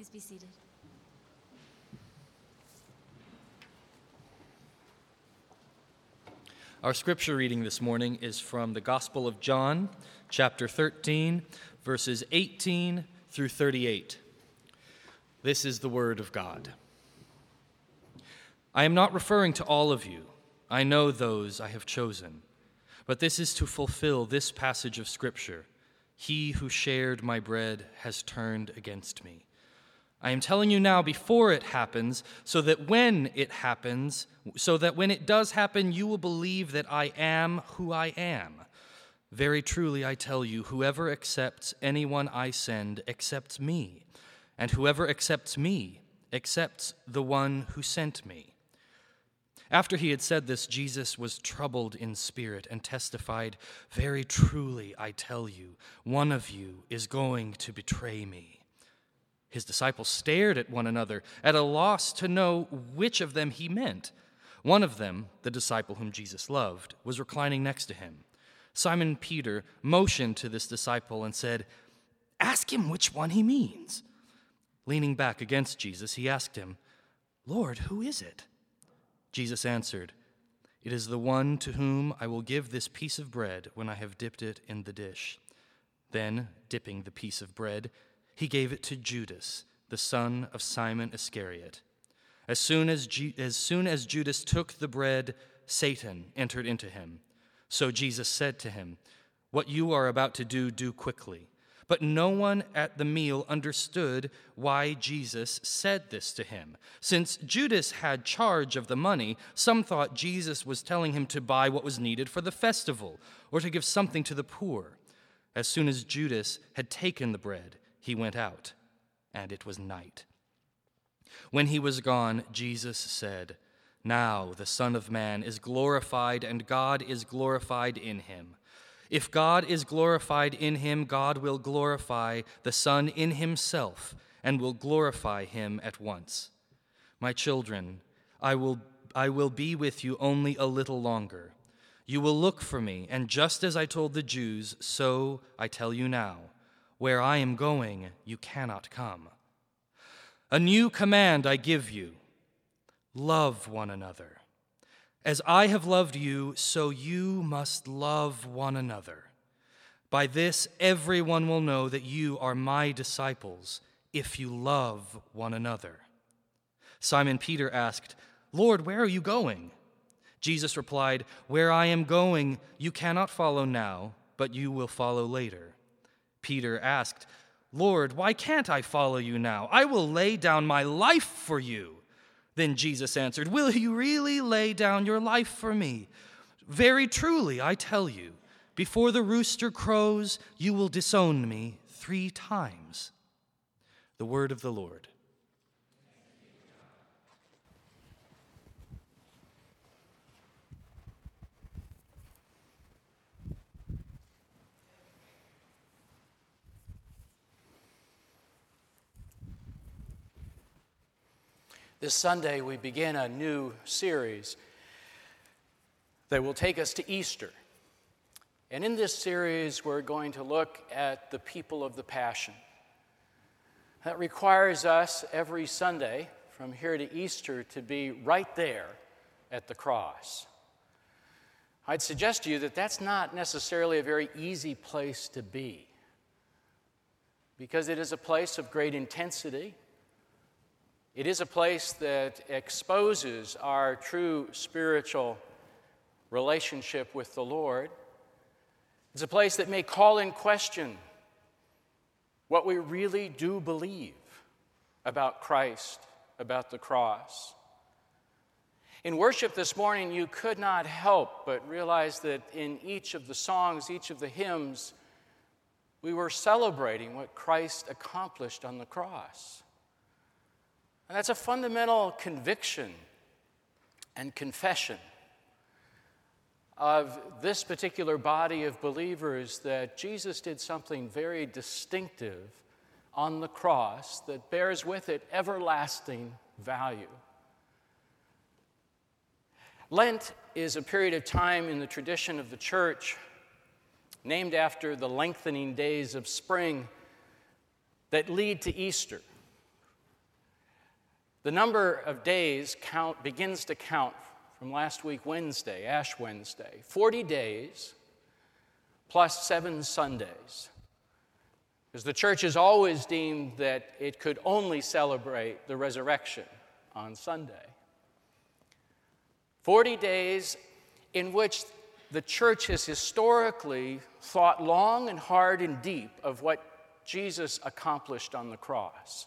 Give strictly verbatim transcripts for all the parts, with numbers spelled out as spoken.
Please be seated. Our scripture reading this morning is from the Gospel of John, chapter thirteen, verses eighteen through thirty-eight. This is the word of God. I am not referring to all of you. I know those I have chosen. But this is to fulfill this passage of Scripture. He who shared my bread has turned against me. I am telling you now before it happens, so that when it happens, so that when it does happen, you will believe that I am who I am. Very truly I tell you, whoever accepts anyone I send accepts me, and whoever accepts me accepts the one who sent me. After he had said this, Jesus was troubled in spirit and testified, very truly I tell you, one of you is going to betray me. His disciples stared at one another, at a loss to know which of them he meant. One of them, the disciple whom Jesus loved, was reclining next to him. Simon Peter motioned to this disciple and said, "Ask him which one he means." Leaning back against Jesus, he asked him, "Lord, who is it?" Jesus answered, "It is the one to whom I will give this piece of bread when I have dipped it in the dish." Then, dipping the piece of bread, he gave it to Judas, the son of Simon Iscariot. As soon as, Ju- as soon as Judas took the bread, Satan entered into him. So Jesus said to him, "What you are about to do, do quickly." But no one at the meal understood why Jesus said this to him. Since Judas had charge of the money, some thought Jesus was telling him to buy what was needed for the festival or to give something to the poor. As soon as Judas had taken the bread, he went out, and it was night. When he was gone, Jesus said, "Now the Son of Man is glorified, and God is glorified in him. If God is glorified in him, God will glorify the Son in himself, and will glorify him at once. My children, I will, I will be with you only a little longer. You will look for me, and just as I told the Jews, so I tell you now. Where I am going, you cannot come. A new command I give you: love one another. As I have loved you, so you must love one another. By this, everyone will know that you are my disciples, if you love one another." Simon Peter asked, "Lord, where are you going?" Jesus replied, "Where I am going, you cannot follow now, but you will follow later." Peter asked, "Lord, why can't I follow you now? I will lay down my life for you." Then Jesus answered, "Will you really lay down your life for me? Very truly, I tell you, before the rooster crows, you will disown me three times." The word of the Lord. This Sunday, we begin a new series that will take us to Easter. And in this series, we're going to look at the people of the Passion. That requires us every Sunday, from here to Easter, to be right there at the cross. I'd suggest to you that that's not necessarily a very easy place to be, because it is a place of great intensity. It is a place that exposes our true spiritual relationship with the Lord. It's a place that may call in question what we really do believe about Christ, about the cross. In worship this morning, you could not help but realize that in each of the songs, each of the hymns, we were celebrating what Christ accomplished on the cross. And that's a fundamental conviction and confession of this particular body of believers, that Jesus did something very distinctive on the cross that bears with it everlasting value. Lent is a period of time in the tradition of the church named after the lengthening days of spring that lead to Easter. The number of days count begins to count from last week, Wednesday, Ash Wednesday. forty days plus seven Sundays. Because the church has always deemed that it could only celebrate the resurrection on Sunday. forty days in which the church has historically thought long and hard and deep of what Jesus accomplished on the cross.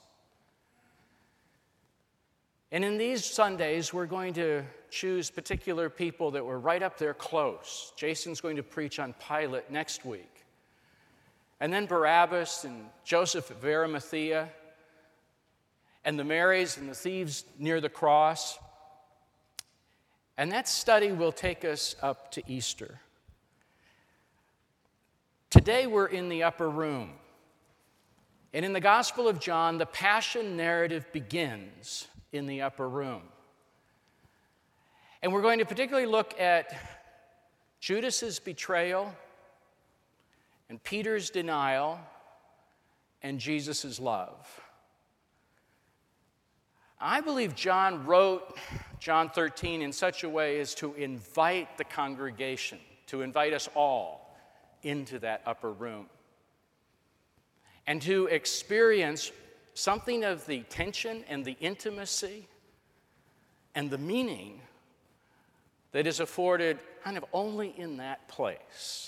And in these Sundays, we're going to choose particular people that were right up there close. Jason's going to preach on Pilate next week. And then Barabbas and Joseph of Arimathea and the Marys and the thieves near the cross. And that study will take us up to Easter. Today we're in the upper room. And in the Gospel of John, the Passion narrative begins in the upper room. And we're going to particularly look at Judas's betrayal and Peter's denial and Jesus' love. I believe John wrote John thirteen in such a way as to invite the congregation, to invite us all into that upper room, and to experience something of the tension and the intimacy and the meaning that is afforded kind of only in that place.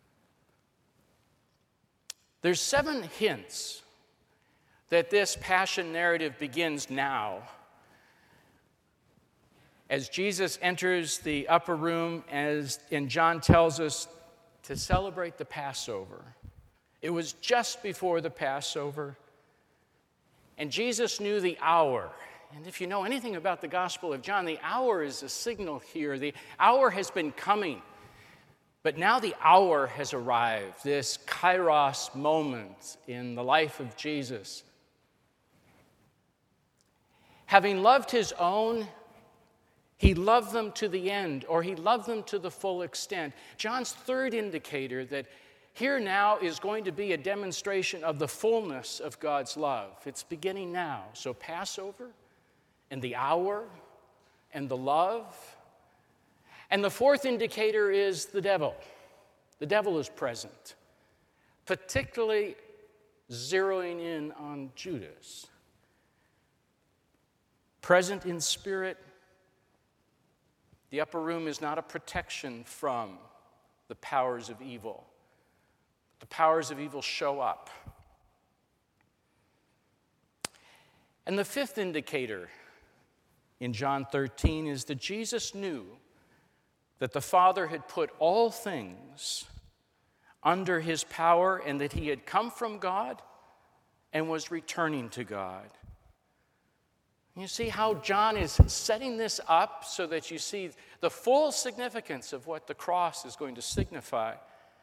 There's seven hints that this passion narrative begins now as Jesus enters the upper room, as and John tells us to celebrate the Passover. It was just before the Passover, and Jesus knew the hour. And if you know anything about the Gospel of John, the hour is a signal here. The hour has been coming. But now the hour has arrived, this kairos moment in the life of Jesus. Having loved his own, he loved them to the end, or he loved them to the full extent. John's third indicator that here now is going to be a demonstration of the fullness of God's love. It's beginning now. So Passover and the hour and the love. And the fourth indicator is the devil. The devil is present, particularly zeroing in on Judas. Present in spirit, the upper room is not a protection from the powers of evil. The powers of evil show up. And the fifth indicator in John thirteen is that Jesus knew that the Father had put all things under his power and that he had come from God and was returning to God. You see how John is setting this up so that you see the full significance of what the cross is going to signify.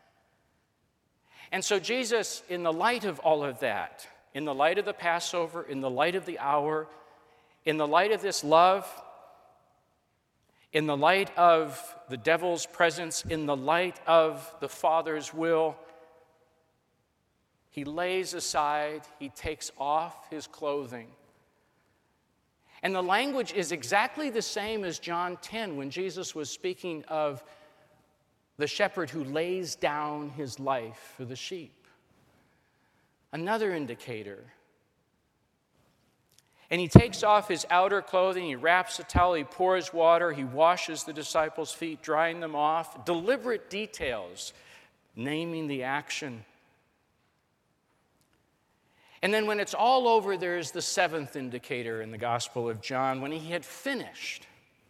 And so Jesus, in the light of all of that, in the light of the Passover, in the light of the hour, in the light of this love, in the light of the devil's presence, in the light of the Father's will, he lays aside, he takes off his clothing. And the language is exactly the same as John ten, when Jesus was speaking of the shepherd who lays down his life for the sheep. Another indicator. And he takes off his outer clothing, he wraps a towel, he pours water, he washes the disciples' feet, drying them off. Deliberate details, naming the action. And then when it's all over, there's the seventh indicator in the Gospel of John, when he had finished.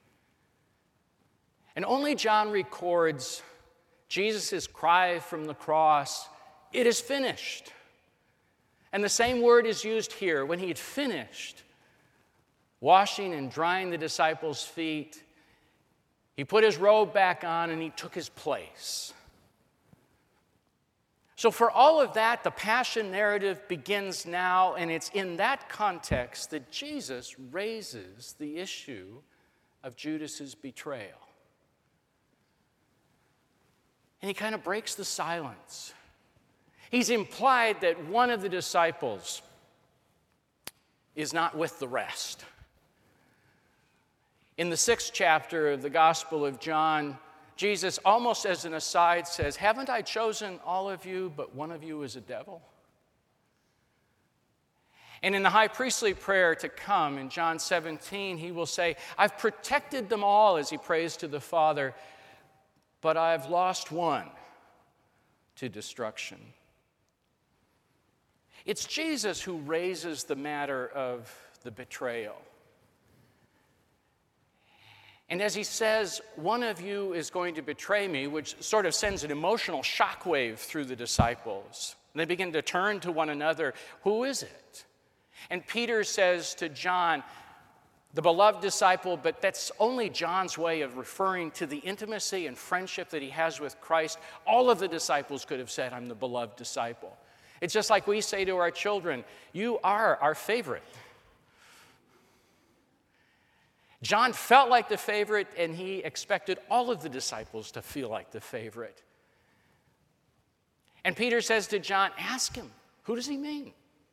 And only John records Jesus' cry from the cross, "It is finished." And the same word is used here. When he had finished washing and drying the disciples' feet, he put his robe back on and he took his place. So for all of that, the passion narrative begins now, and it's in that context that Jesus raises the issue of Judas's betrayal. And he kind of breaks the silence. He's implied that one of the disciples is not with the rest. In the sixth chapter of the Gospel of John, Jesus, almost as an aside, says, "Haven't I chosen all of you, but one of you is a devil?" And in the high priestly prayer to come, in John seventeen, he will say, "I've protected them all," as he prays to the Father, "but I've lost one to destruction." It's Jesus who raises the matter of the betrayal. And as he says, "One of you is going to betray me," which sort of sends an emotional shockwave through the disciples. And they begin to turn to one another. Who is it? And Peter says to John, the beloved disciple, but that's only John's way of referring to the intimacy and friendship that he has with Christ. All of the disciples could have said, "I'm the beloved disciple." It's just like we say to our children, "You are our favorite." John felt like the favorite, and he expected all of the disciples to feel like the favorite. And Peter says to John, "Ask him, who does he mean?"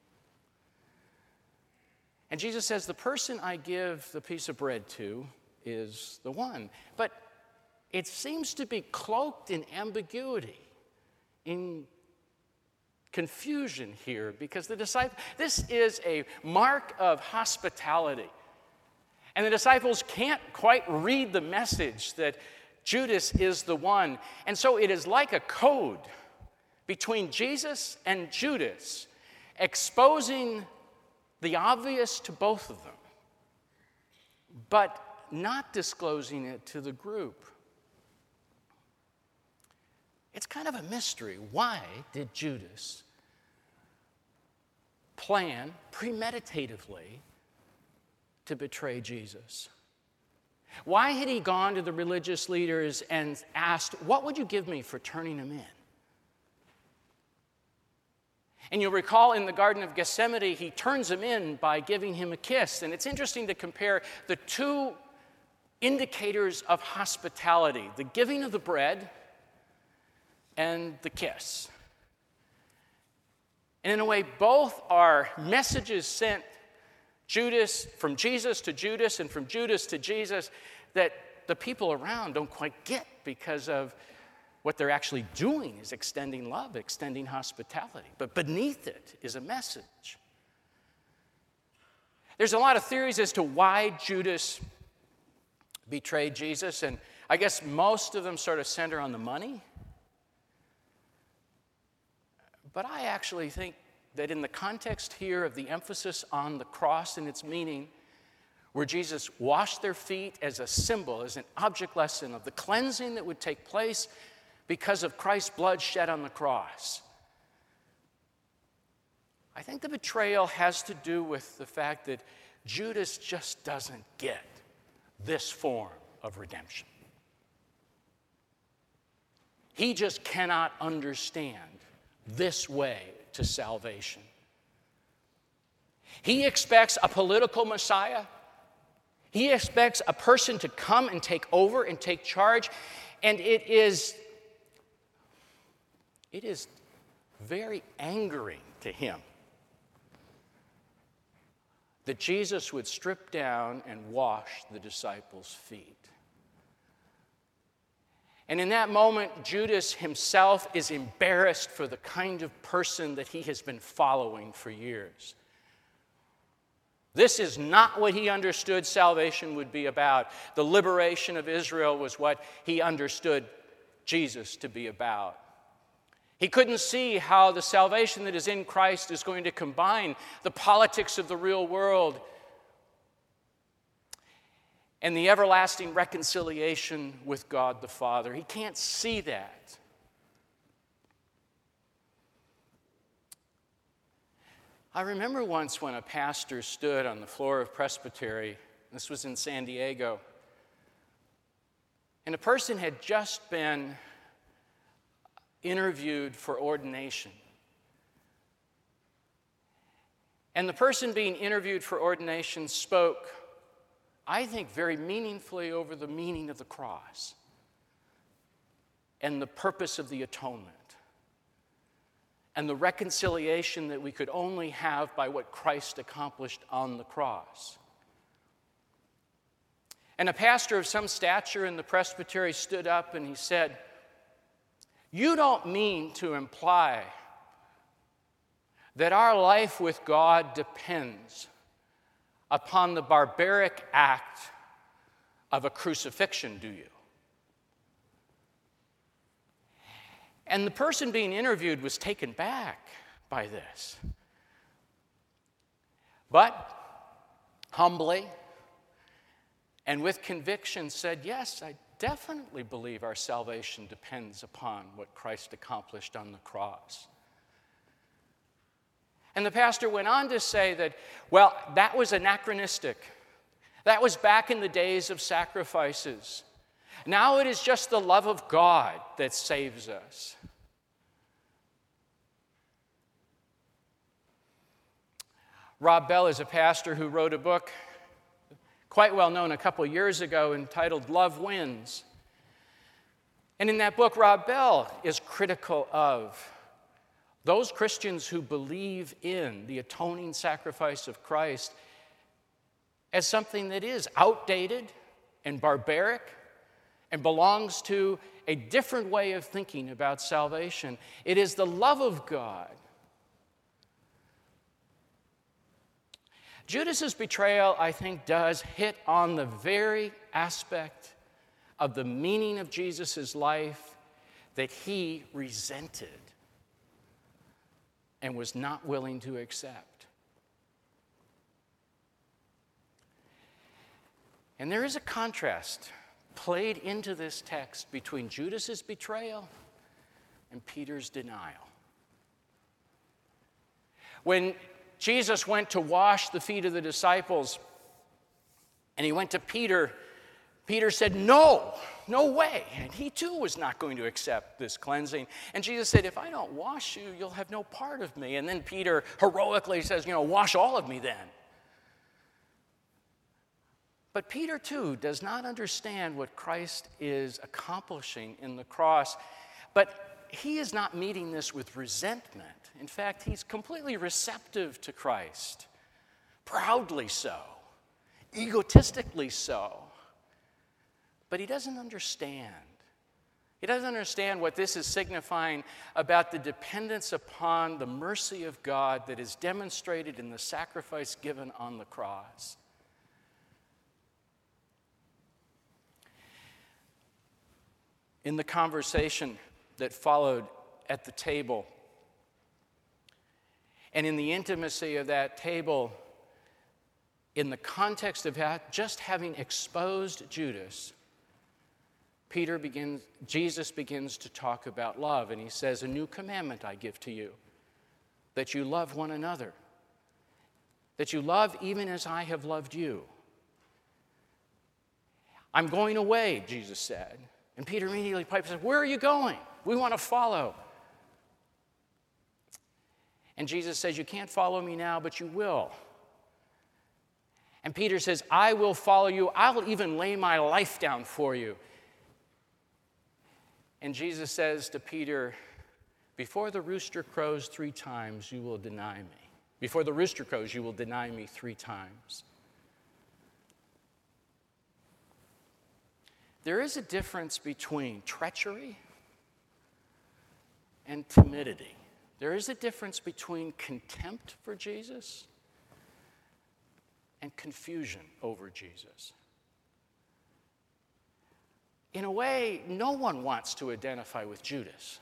And Jesus says, "The person I give the piece of bread to is the one." But it seems to be cloaked in ambiguity, in confusion here, because the disciple, this is a mark of hospitality. And the disciples can't quite read the message that Judas is the one. And so it is like a code between Jesus and Judas, exposing the obvious to both of them, but not disclosing it to the group. It's kind of a mystery. Why did Judas plan premeditatively to betray Jesus? Why had he gone to the religious leaders and asked, "What would you give me for turning him in?" And you'll recall in the Garden of Gethsemane, he turns him in by giving him a kiss. And it's interesting to compare the two indicators of hospitality, the giving of the bread and the kiss. And in a way, both are messages sent Judas, from Jesus to Judas and from Judas to Jesus, that the people around don't quite get, because of what they're actually doing is extending love, extending hospitality. But beneath it is a message. There's a lot of theories as to why Judas betrayed Jesus, and I guess most of them sort of center on the money. But I actually think that in the context here of the emphasis on the cross and its meaning, where Jesus washed their feet as a symbol, as an object lesson of the cleansing that would take place because of Christ's blood shed on the cross, I think the betrayal has to do with the fact that Judas just doesn't get this form of redemption. He just cannot understand this way to salvation. He expects a political Messiah. He expects a person to come and take over and take charge. And it is, it is very angering to him that Jesus would strip down and wash the disciples' feet. And in that moment, Judas himself is embarrassed for the kind of person that he has been following for years. This is not what he understood salvation would be about. The liberation of Israel was what he understood Jesus to be about. He couldn't see how the salvation that is in Christ is going to combine the politics of the real world and the everlasting reconciliation with God the Father. He can't see that. I remember once when a pastor stood on the floor of Presbytery, this was in San Diego, and a person had just been interviewed for ordination. And the person being interviewed for ordination spoke, I think, very meaningfully over the meaning of the cross and the purpose of the atonement and the reconciliation that we could only have by what Christ accomplished on the cross. And a pastor of some stature in the presbytery stood up and he said, "You don't mean to imply that our life with God depends upon the barbaric act of a crucifixion, do you?" And the person being interviewed was taken back by this. But humbly and with conviction said, "Yes, I definitely believe our salvation depends upon what Christ accomplished on the cross." And the pastor went on to say that, well, that was anachronistic. That was back in the days of sacrifices. Now it is just the love of God that saves us. Rob Bell is a pastor who wrote a book quite well known a couple years ago entitled Love Wins. And in that book, Rob Bell is critical of those Christians who believe in the atoning sacrifice of Christ as something that is outdated and barbaric and belongs to a different way of thinking about salvation. It is the love of God. Judas's betrayal, I think, does hit on the very aspect of the meaning of Jesus' life that he resented and was not willing to accept. And there is a contrast played into this text between Judas's betrayal and Peter's denial. When Jesus went to wash the feet of the disciples, and he went to Peter, Peter said, "No, no way." And he too was not going to accept this cleansing. And Jesus said, "If I don't wash you, you'll have no part of me." And then Peter heroically says, you know, "Wash all of me then." But Peter too does not understand what Christ is accomplishing in the cross. But he is not meeting this with resentment. In fact, he's completely receptive to Christ, proudly so, egotistically so. But he doesn't understand. He doesn't understand what this is signifying about the dependence upon the mercy of God that is demonstrated in the sacrifice given on the cross. In the conversation that followed at the table, and in the intimacy of that table, in the context of just having exposed Judas, Peter begins, Jesus begins to talk about love, and he says, "A new commandment I give to you, that you love one another, that you love even as I have loved you." "I'm going away," Jesus said. And Peter immediately pipes and says, "Where are you going? We want to follow." And Jesus says, "You can't follow me now, but you will." And Peter says, "I will follow you. I'll even lay my life down for you." And Jesus says to Peter, "Before the rooster crows three times, you will deny me. Before the rooster crows, you will deny me three times." There is a difference between treachery and timidity. There is a difference between contempt for Jesus and confusion over Jesus. In a way, no one wants to identify with Judas.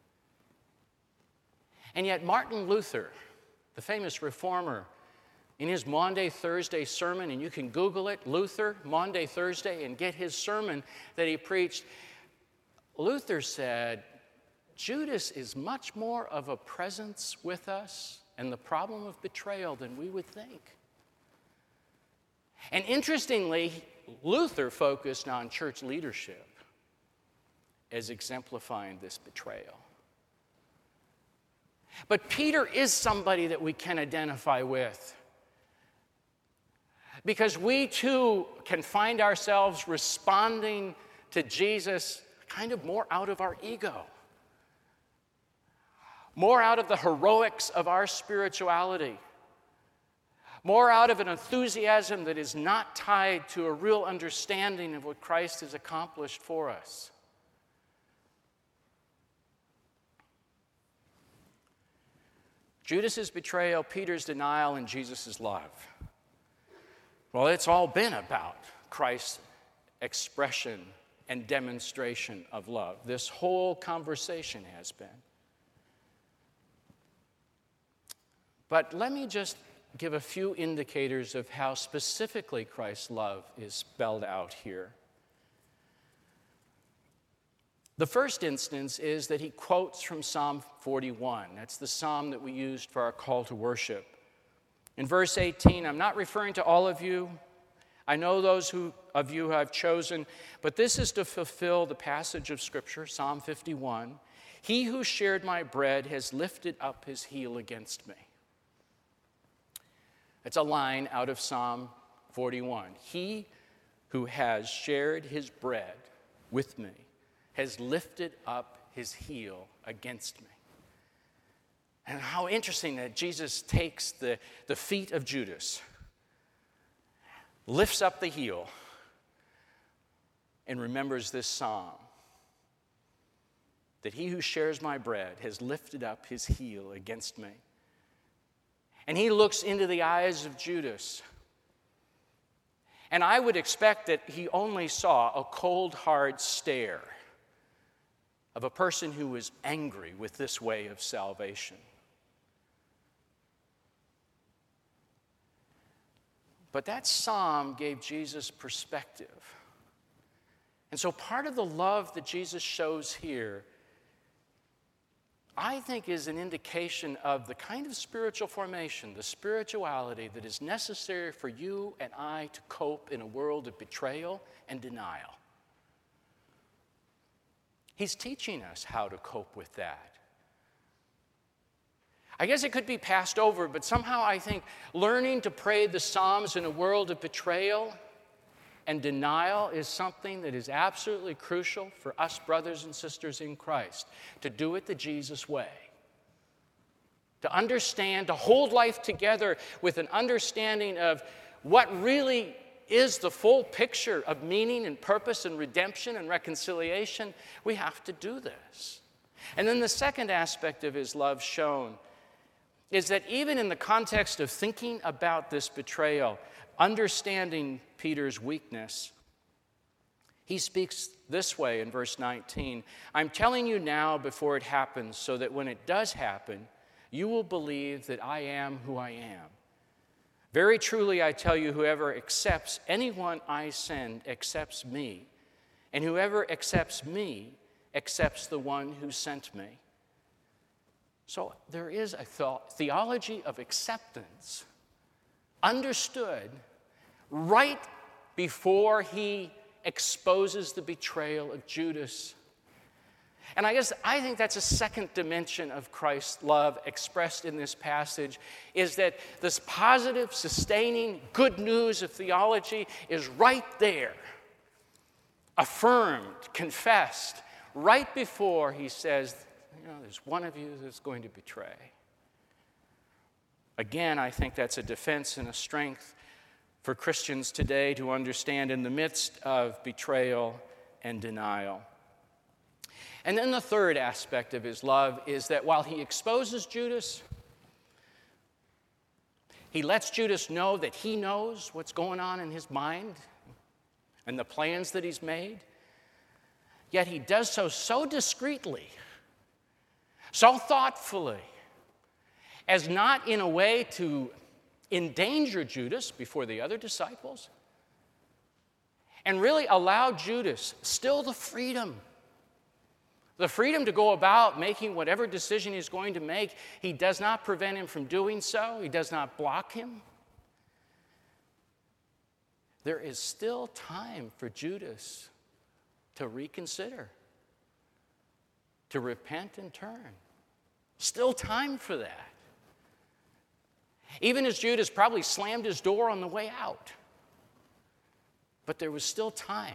And yet Martin Luther, the famous reformer, in his Maundy Thursday sermon, and you can Google it, Luther, Maundy Thursday, and get his sermon that he preached, Luther said, Judas is much more of a presence with us and the problem of betrayal than we would think. And interestingly, Luther focused on church leadership as exemplifying this betrayal. But Peter is somebody that we can identify with, because we too can find ourselves responding to Jesus kind of more out of our ego, more out of the heroics of our spirituality, more out of an enthusiasm that is not tied to a real understanding of what Christ has accomplished for us. Judas's betrayal, Peter's denial, and Jesus' love. Well, it's all been about Christ's expression and demonstration of love. This whole conversation has been. But let me just give a few indicators of how specifically Christ's love is spelled out here. The first instance is that he quotes from Psalm forty-one. That's the psalm that we used for our call to worship. In verse eighteen, I'm not referring to all of you. I know those who, of you who I've chosen, but this is to fulfill the passage of Scripture, Psalm fifty-one. He who shared my bread has lifted up his heel against me. It's a line out of Psalm forty-one. He who has shared his bread with me has lifted up his heel against me. And how interesting that Jesus takes the, the feet of Judas, lifts up the heel, and remembers this psalm, that he who shares my bread has lifted up his heel against me. And he looks into the eyes of Judas. And I would expect that he only saw a cold, hard stare of a person who was angry with this way of salvation. But that psalm gave Jesus perspective. And so part of the love that Jesus shows here, I think, is an indication of the kind of spiritual formation, the spirituality that is necessary for you and I to cope in a world of betrayal and denial. He's teaching us how to cope with that. I guess it could be passed over, but somehow I think learning to pray the Psalms in a world of betrayal and denial is something that is absolutely crucial for us brothers and sisters in Christ, to do it the Jesus way. To understand, to hold life together with an understanding of what really is the full picture of meaning and purpose and redemption and reconciliation. We have to do this. And then the second aspect of his love shown is that even in the context of thinking about this betrayal, understanding Peter's weakness, he speaks this way in verse nineteen. I'm telling you now before it happens, so that when it does happen, you will believe that I am who I am. Very truly, I tell you, whoever accepts anyone I send accepts me, and whoever accepts me accepts the one who sent me. So there is a theology of acceptance understood right before he exposes the betrayal of Judas. And I guess I think that's a second dimension of Christ's love expressed in this passage, is that this positive, sustaining, good news of theology is right there, affirmed, confessed, right before he says, you know, there's one of you that's going to betray. Again, I think that's a defense and a strength for Christians today to understand in the midst of betrayal and denial. And then the third aspect of his love is that while he exposes Judas, he lets Judas know that he knows what's going on in his mind and the plans that he's made. Yet he does so so discreetly, so thoughtfully, as not in a way to endanger Judas before the other disciples, and really allow Judas still the freedom The freedom to go about making whatever decision he's going to make. He does not prevent him from doing so. He does not block him. There is still time for Judas to reconsider, to repent and turn. Still time for that. Even as Judas probably slammed his door on the way out. But there was still time.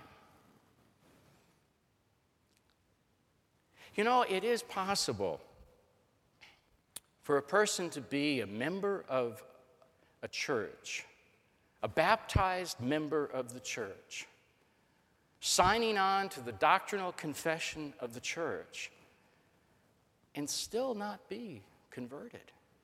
You know, it is possible for a person to be a member of a church, a baptized member of the church, signing on to the doctrinal confession of the church, and still not be converted?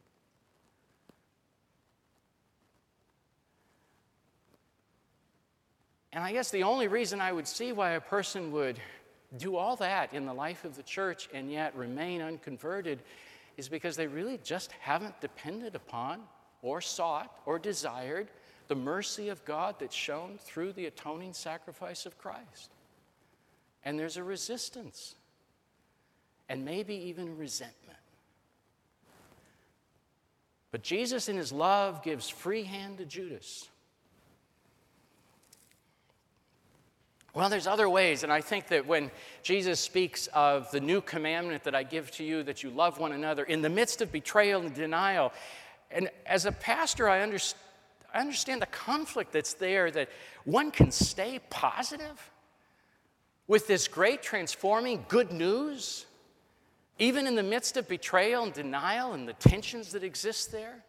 And I guess the only reason I would see why a person would do all that in the life of the church and yet remain unconverted is because they really just haven't depended upon or sought or desired the mercy of God that's shown through the atoning sacrifice of Christ. And there's a resistance and maybe even resentment. But Jesus in his love gives free hand to Judas. Well, there's other ways, and I think that when Jesus speaks of the new commandment that I give to you, that you love one another, in the midst of betrayal and denial, and as a pastor, I, under, I understand the conflict that's there, that one can stay positive with this great transforming good news, even in the midst of betrayal and denial and the tensions that exist there.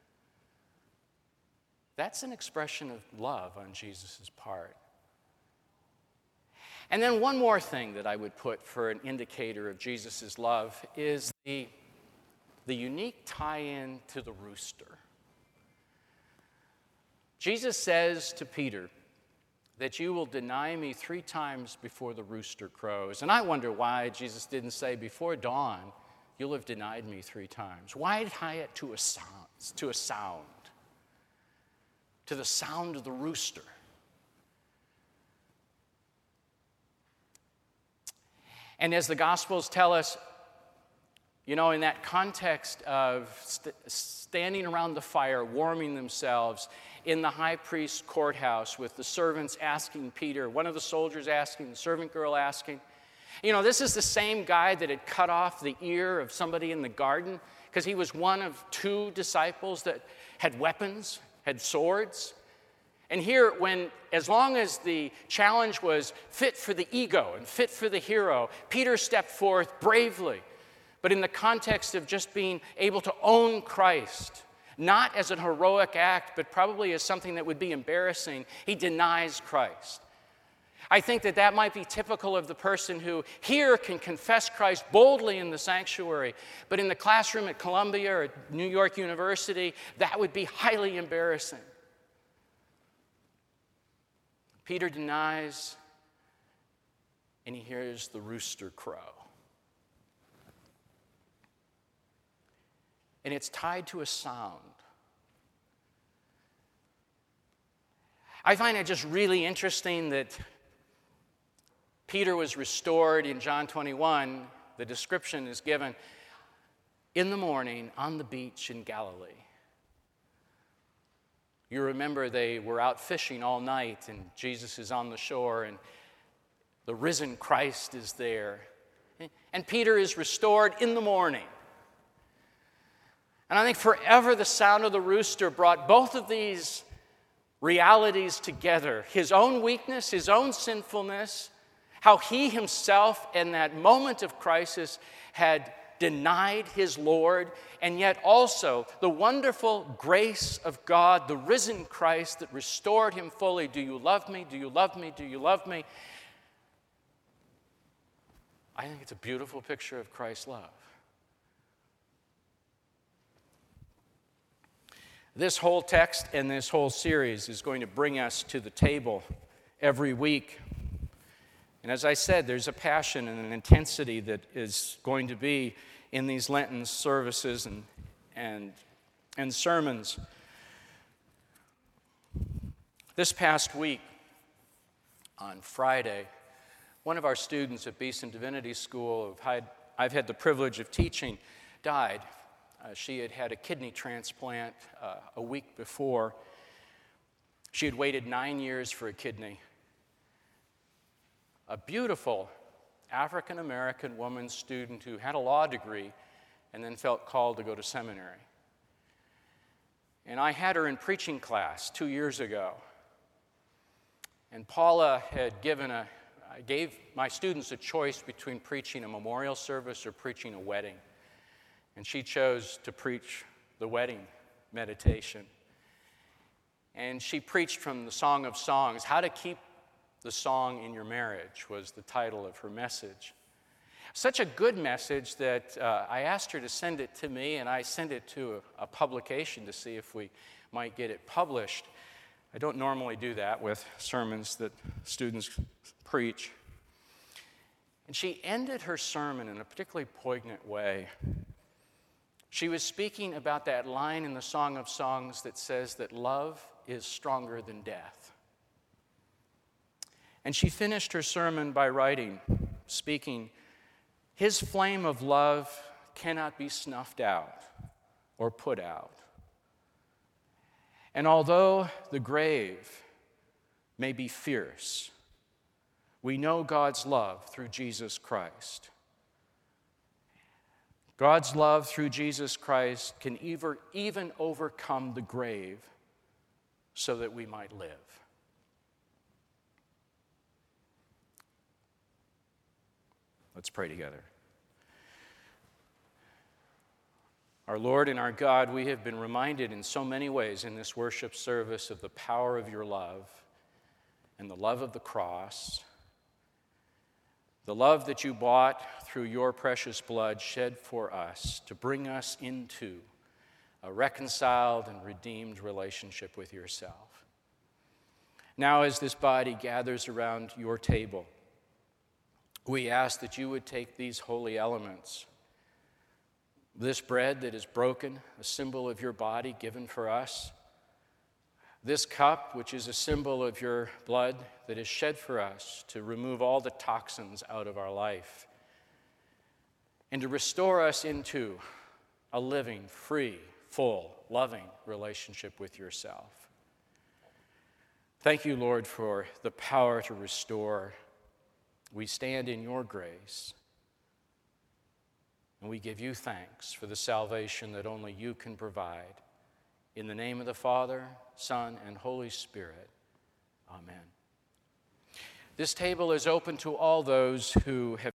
That's an expression of love on Jesus' part. And then one more thing that I would put for an indicator of Jesus' love is the, the unique tie-in to the rooster. Jesus says to Peter that you will deny me three times before the rooster crows. And I wonder why Jesus didn't say before dawn, you'll have denied me three times. Why tie it to a sound, to a sound, to the sound of the rooster? And as the Gospels tell us, you know, in that context of st- standing around the fire, warming themselves in the high priest's courthouse with the servants asking Peter, one of the soldiers asking, the servant girl asking, you know, this is the same guy that had cut off the ear of somebody in the garden because he was one of two disciples that had weapons, had swords. And here, when, as long as the challenge was fit for the ego and fit for the hero, Peter stepped forth bravely, but in the context of just being able to own Christ, not as an heroic act, but probably as something that would be embarrassing, he denies Christ. I think that that might be typical of the person who here can confess Christ boldly in the sanctuary, but in the classroom at Columbia or at New York University, that would be highly embarrassing. Peter denies, and he hears the rooster crow. And it's tied to a sound. I find it just really interesting that Peter was restored in John twenty-one. The description is given in the morning on the beach in Galilee. You remember they were out fishing all night, and Jesus is on the shore, and the risen Christ is there. And Peter is restored in the morning. And I think forever the sound of the rooster brought both of these realities together. His own weakness, his own sinfulness, how he himself in that moment of crisis had denied his Lord, and yet also the wonderful grace of God, the risen Christ that restored him fully. Do you love me? Do you love me? Do you love me? I think it's a beautiful picture of Christ's love. This whole text and this whole series is going to bring us to the table every week. And as I said, there's a passion and an intensity that is going to be in these Lenten services and, and, and sermons. This past week, on Friday, one of our students at Beeson Divinity School, I've had the privilege of teaching, died. Uh, she had had a kidney transplant uh, a week before. She had waited nine years for a kidney. A beautiful African-American woman student who had a law degree and then felt called to go to seminary. And I had her in preaching class two years ago. And Paula had given a, I gave my students a choice between preaching a memorial service or preaching a wedding. And she chose to preach the wedding meditation. And she preached from the Song of Songs. How to Keep the Song in Your Marriage was the title of her message. Such a good message that uh, I asked her to send it to me, and I sent it to a, a publication to see if we might get it published. I don't normally do that with sermons that students preach. And she ended her sermon in a particularly poignant way. She was speaking about that line in the Song of Songs that says that love is stronger than death. And she finished her sermon by writing, speaking, "His flame of love cannot be snuffed out or put out. And although the grave may be fierce, we know God's love through Jesus Christ. God's love through Jesus Christ can even overcome the grave so that we might live." Let's pray together. Our Lord and our God, we have been reminded in so many ways in this worship service of the power of your love and the love of the cross, the love that you bought through your precious blood shed for us to bring us into a reconciled and redeemed relationship with yourself. Now, as this body gathers around your table, we ask that you would take these holy elements, this bread that is broken, a symbol of your body given for us, this cup, which is a symbol of your blood that is shed for us to remove all the toxins out of our life and to restore us into a living, free, full, loving relationship with yourself. Thank you, Lord, for the power to restore. We stand in your grace, and we give you thanks for the salvation that only you can provide. In the name of the Father, Son, and Holy Spirit, amen. This table is open to all those who have